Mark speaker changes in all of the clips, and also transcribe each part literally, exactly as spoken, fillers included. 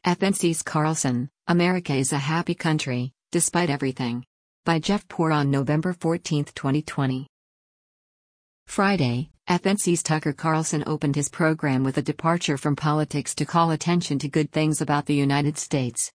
Speaker 1: F N C's Carlson, America is a happy country, despite everything. By Jeff Poor on November fourteenth, twenty twenty. Friday, F N C's Tucker Carlson opened his program with a departure from politics to call attention to good things about the United States.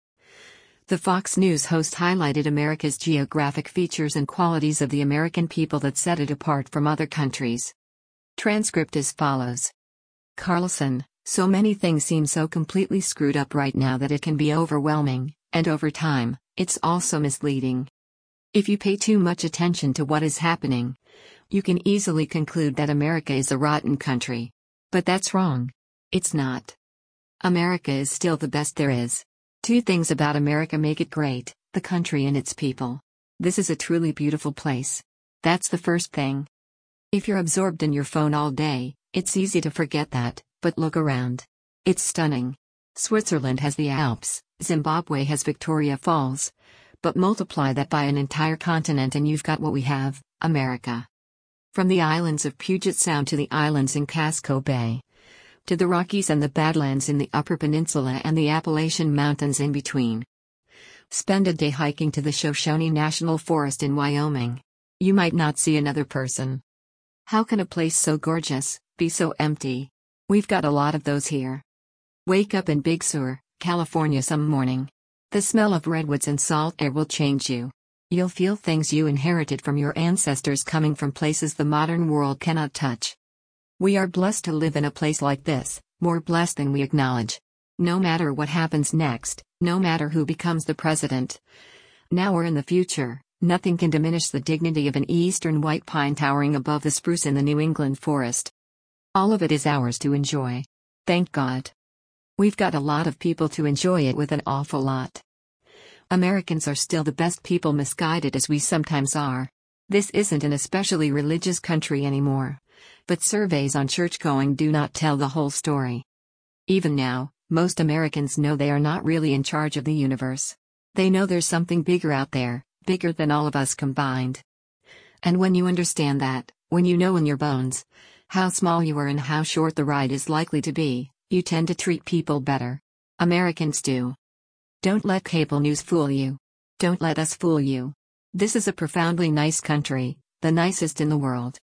Speaker 1: The Fox News host highlighted America's geographic features and qualities of the American people that set it apart from other countries. Transcript as follows. Carlson, so many things seem so completely screwed up right now that it can be overwhelming, and over time, it's also misleading. If you pay too much attention to what is happening, you can easily conclude that America is a rotten country. But that's wrong. It's not. America is still the best there is. Two things about America make it great: the country and its people. This is a truly beautiful place. That's the first thing. If you're absorbed in your phone all day, it's easy to forget that, but look around. It's stunning. Switzerland has the Alps, Zimbabwe has Victoria Falls. But multiply that by an entire continent and you've got what we have, America. From the islands of Puget Sound to the islands in Casco Bay, to the Rockies and the Badlands in the Upper Peninsula and the Appalachian Mountains in between. Spend a day hiking to the Shoshone National Forest in Wyoming. You might not see another person. How can a place so gorgeous be so empty? We've got a lot of those here. Wake up in Big Sur, California some morning. The smell of redwoods and salt air will change you. You'll feel things you inherited from your ancestors coming from places the modern world cannot touch. We are blessed to live in a place like this, more blessed than we acknowledge. No matter what happens next, no matter who becomes the president, now or in the future, nothing can diminish the dignity of an eastern white pine towering above the spruce in the New England forest. All of it is ours to enjoy. Thank God. We've got a lot of people to enjoy it with, an awful lot. Americans are still the best people, misguided as we sometimes are. This isn't an especially religious country anymore. But surveys on church-going do not tell the whole story. Even now, most Americans know they are not really in charge of the universe. They know there's something bigger out there, bigger than all of us combined. And when you understand that, when you know in your bones how small you are and how short the ride is likely to be, you tend to treat people better. Americans do. Don't let cable news fool you. Don't let us fool you. This is a profoundly nice country, the nicest in the world.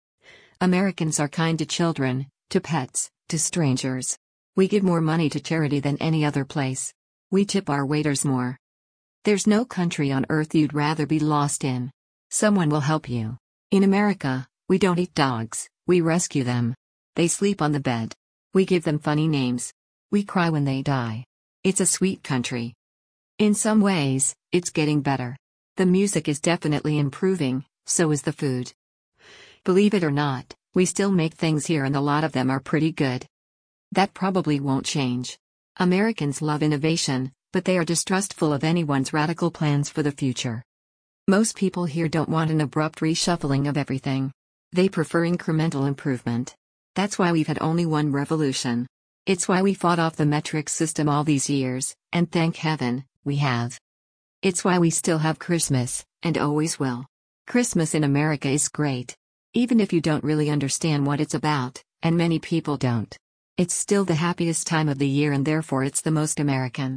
Speaker 1: Americans are kind to children, to pets, to strangers. We give more money to charity than any other place. We tip our waiters more. There's no country on earth you'd rather be lost in. Someone will help you. In America, we don't eat dogs, we rescue them. They sleep on the bed. We give them funny names. We cry when they die. It's a sweet country. In some ways, it's getting better. The music is definitely improving, so is the food. Believe it or not, we still make things here and a lot of them are pretty good. That probably won't change. Americans love innovation, but they are distrustful of anyone's radical plans for the future. Most people here don't want an abrupt reshuffling of everything. They prefer incremental improvement. That's why we've had only one revolution. It's why we fought off the metric system all these years, and thank heaven, we have. It's why we still have Christmas, and always will. Christmas in America is great. Even if you don't really understand what it's about, and many people don't. It's still the happiest time of the year and therefore it's the most American.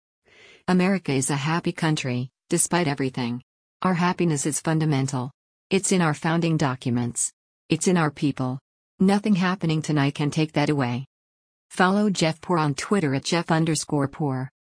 Speaker 1: America is a happy country, despite everything. Our happiness is fundamental. It's in our founding documents. It's in our people. Nothing happening tonight can take that away. Follow Jeff Poor on Twitter at Jeff underscore Poor.